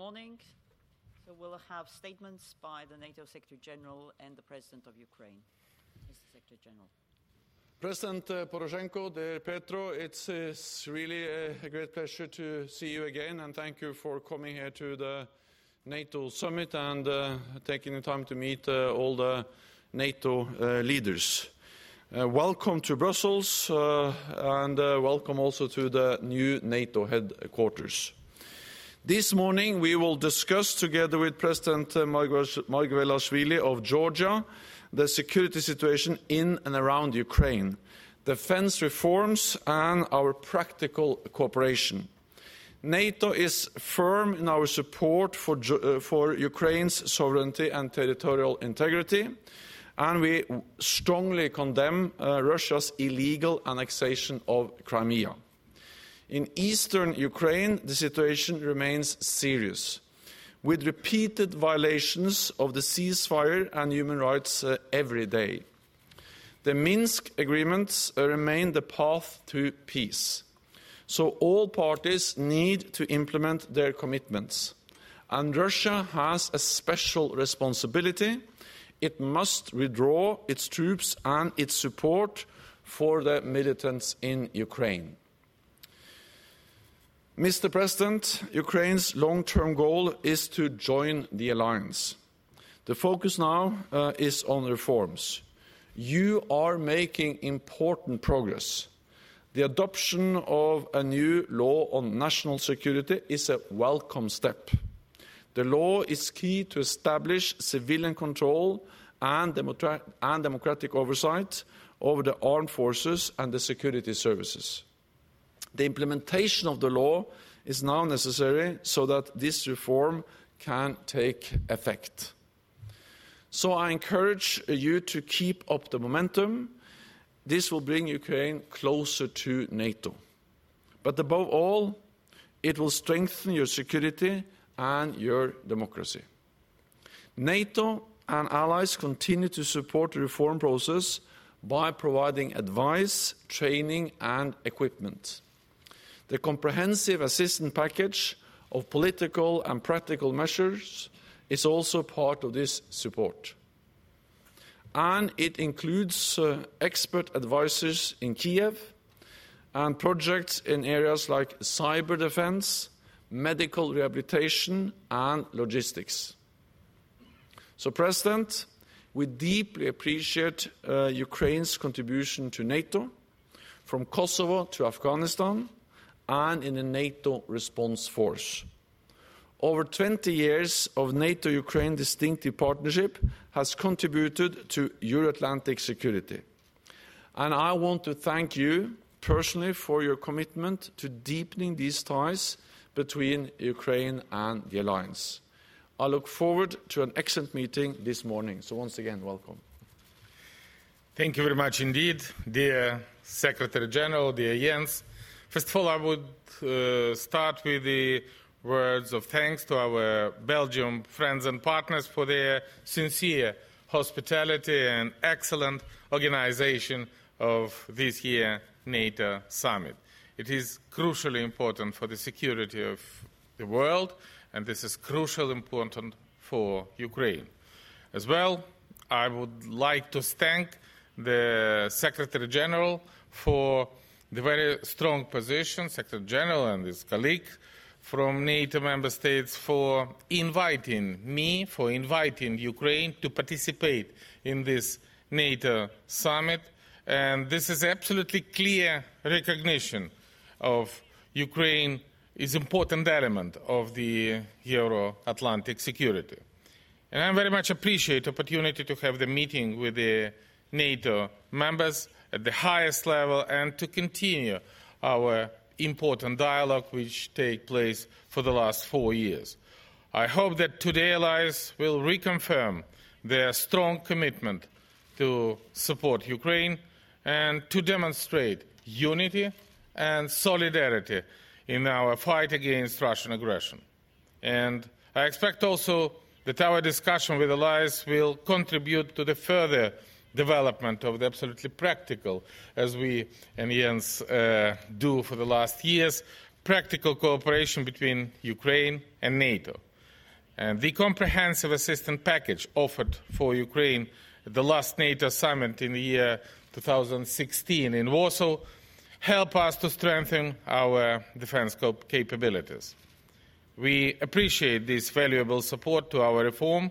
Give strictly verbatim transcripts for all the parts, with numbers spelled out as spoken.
morning. So we'll have statements by the NATO Secretary General and the President of Ukraine. Mister Secretary General. President uh, Poroshenko, dear Petro, it's, it's really a, a great pleasure to see you again, and thank you for coming here to the NATO summit and uh, taking the time to meet uh, all the NATO uh, leaders. Uh, welcome to Brussels uh, and uh, welcome also to the new NATO headquarters. This morning we will discuss together with President Margvelashvili of Georgia the security situation in and around Ukraine, defense reforms and our practical cooperation. NATO is firm in our support for, uh, for Ukraine's sovereignty and territorial integrity, and we strongly condemn uh, Russia's illegal annexation of Crimea. In eastern Ukraine, the situation remains serious, with repeated violations of the ceasefire and human rights uh, every day. The Minsk agreements uh, remain the path to peace. So all parties need to implement their commitments. And Russia has a special responsibility. It must withdraw its troops and its support for the militants in Ukraine. Mister President, Ukraine's long-term goal is to join the alliance. The focus now uh, is on reforms. You are making important progress. The adoption of a new law on national security is a welcome step. The law is key to establish civilian control and, democrat- and democratic oversight over the armed forces and the security services. The implementation of the law is now necessary so that this reform can take effect. So I encourage you to keep up the momentum. This will bring Ukraine closer to NATO. But above all, it will strengthen your security and your democracy. NATO and allies continue to support the reform process by providing advice, training and equipment. The comprehensive assistance package of political and practical measures is also part of this support. And it includes uh, expert advisors in Kiev and projects in areas like cyber defense, medical rehabilitation and logistics. So, President, we deeply appreciate uh, Ukraine's contribution to NATO, from Kosovo to Afghanistan, and in the NATO response force. Over twenty years of NATO-Ukraine distinctive partnership has contributed to Euro-Atlantic security. And I want to thank you personally for your commitment to deepening these ties between Ukraine and the alliance. I look forward to an excellent meeting this morning. So once again, welcome. Thank you very much indeed, dear Secretary General, dear Jens. First of all, I would uh, start with the words of thanks to our Belgian friends and partners for their sincere hospitality and excellent organization of this year's NATO summit. It is crucially important for the security of the world, and this is crucially important for Ukraine. As well, I would like to thank the Secretary General for the very strong position, Secretary General and his colleague from NATO member states, for inviting me, for inviting Ukraine to participate in this NATO summit. And this is absolutely clear recognition of Ukraine is an important element of the Euro-Atlantic security. And I very much appreciate the opportunity to have the meeting with the NATO members at the highest level and to continue our important dialogue which takes place for the last four years. I hope that today allies will reconfirm their strong commitment to support Ukraine and to demonstrate unity and solidarity in our fight against Russian aggression. And I expect also that our discussion with allies will contribute to the further development of the absolutely practical, as we and Jens uh, do for the last years, practical cooperation between Ukraine and NATO. And the comprehensive assistance package offered for Ukraine at the last NATO summit in the year two thousand sixteen in Warsaw help us to strengthen our defense capabilities. We appreciate this valuable support to our reform.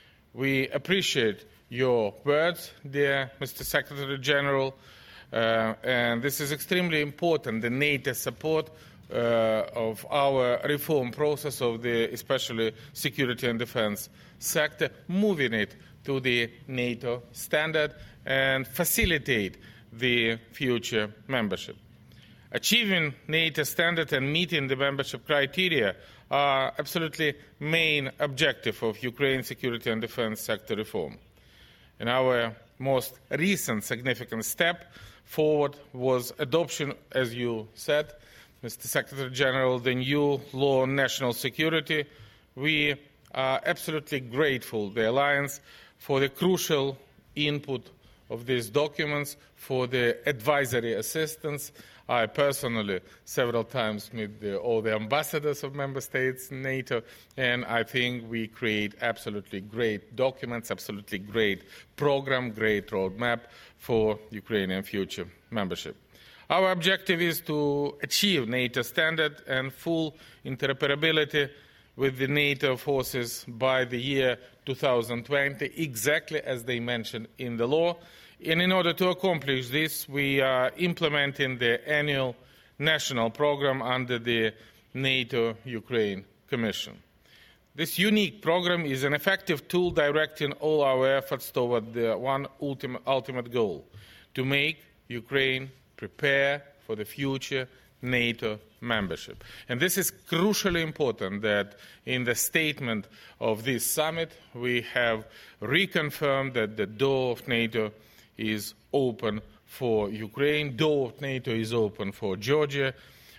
We appreciate your words, dear Mister Secretary General, uh, and this is extremely important, the NATO support uh, of our reform process of the especially security and defense sector, moving it to the NATO standard and facilitate the future membership. Achieving NATO standard and meeting the membership criteria are absolutely main objective of Ukraine's security and defense sector reform. And our most recent significant step forward was adoption, as you said, Mister Secretary General, the new law on national security. We are absolutely grateful, the Alliance, for the crucial input of these documents, for the advisory assistance. I personally several times meet the, all the ambassadors of member states in NATO, and I think we create absolutely great documents, absolutely great program, great roadmap for Ukrainian future membership. Our objective is to achieve NATO standard and full interoperability with the NATO forces by the year two thousand twenty, exactly as they mentioned in the law. And in order to accomplish this, we are implementing the annual national program under the NATO-Ukraine Commission. This unique program is an effective tool directing all our efforts toward the one ultimate, ultimate goal, to make Ukraine prepare for the future NATO membership. And this is crucially important that in the statement of this summit, we have reconfirmed that the door of NATO is open for Ukraine, door of NATO is open for Georgia.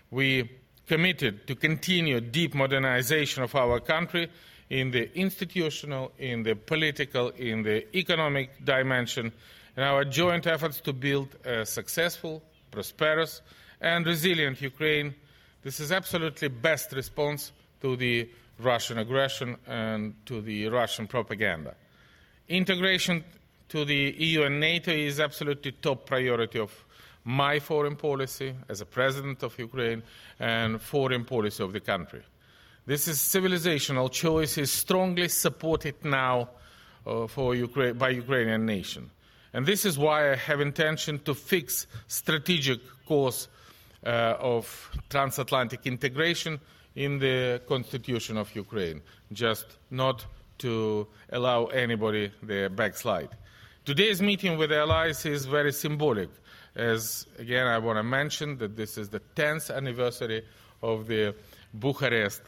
We committed to continue deep modernization of our country in the institutional, in the political, in the economic dimension, and our joint efforts to build a successful, prosperous, and resilient Ukraine. This is absolutely best response to the Russian aggression and to the Russian propaganda. Integration to the E U and NATO is absolutely top priority of my foreign policy as a president of Ukraine and foreign policy of the country. This is civilizational choice is strongly supported now uh, for Ukraine, by Ukrainian nation. And this is why I have intention to fix strategic course uh, of transatlantic integration in the constitution of Ukraine, just not to allow anybody the backslide. Today's meeting with the allies is very symbolic, as, again, I want to mention that this is the tenth anniversary of the Bucharest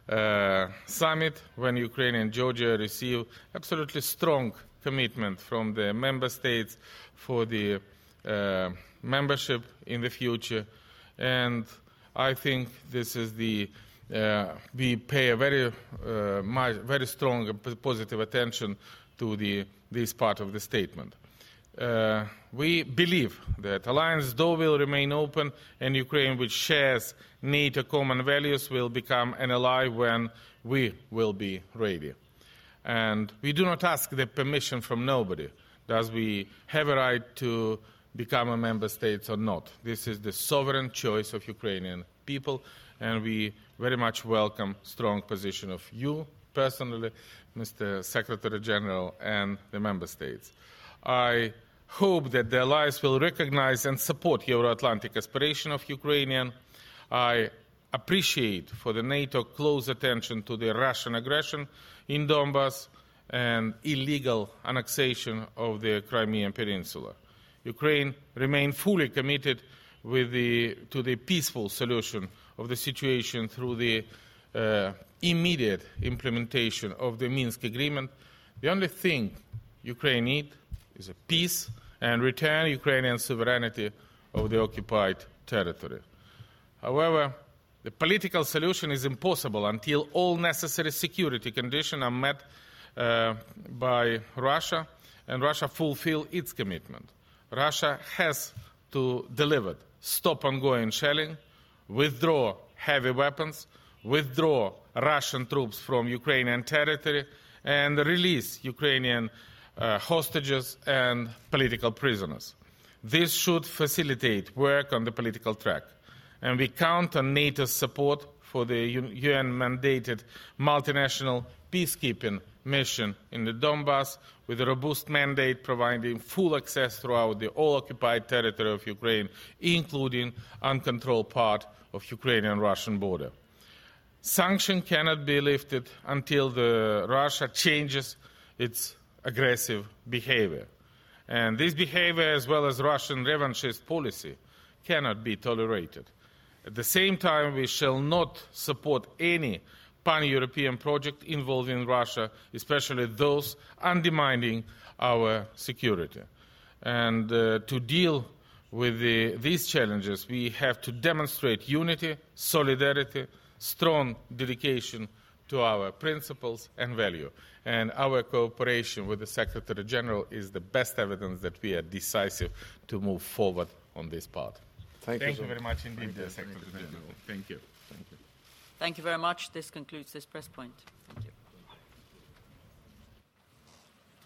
uh, summit, when Ukraine and Georgia received absolutely strong commitment from the member states for the uh, membership in the future. And I think this is the, uh, we pay a very, uh, much, very strong and positive attention to the this part of the statement. Uh, we believe that alliance door will remain open and Ukraine, which shares NATO common values, will become an ally when we will be ready. And we do not ask the permission from nobody. Does we have a right to become a member state or not? This is the sovereign choice of Ukrainian people, and we very much welcome strong position of you personally, Mister Secretary General, and the member states. I hope that the allies will recognize and support Euro-Atlantic aspiration of Ukrainian. I appreciate for the NATO close attention to the Russian aggression in Donbass and illegal annexation of the Crimean Peninsula. Ukraine remains fully committed with the, to the peaceful solution of the situation through the uh, immediate implementation of the Minsk Agreement. The only thing Ukraine needs is a peace and return Ukrainian sovereignty of the occupied territory. However, the political solution is impossible until all necessary security conditions are met uh, by Russia, and Russia fulfill its commitment. Russia has to deliver, stop ongoing shelling, withdraw heavy weapons, withdraw Russian troops from Ukrainian territory and release Ukrainian uh, hostages and political prisoners. This should facilitate work on the political track, and we count on NATO's support for the U N-mandated multinational peacekeeping mission in the Donbass, with a robust mandate providing full access throughout the all-occupied territory of Ukraine, including uncontrolled part of Ukrainian-Russian border. Sanctions cannot be lifted until the Russia changes its aggressive behavior. And this behavior, as well as Russian revanchist policy, cannot be tolerated. At the same time, we shall not support any pan-European project involving Russia, especially those undermining our security. And uh, to deal with the, these challenges, we have to demonstrate unity, solidarity, strong dedication to our principles and value. And our cooperation with the Secretary General is the best evidence that we are decisive to move forward on this path. Thank, Thank you, you so very much indeed, Secretary General. Thank you. Thank you very much. This concludes this press point.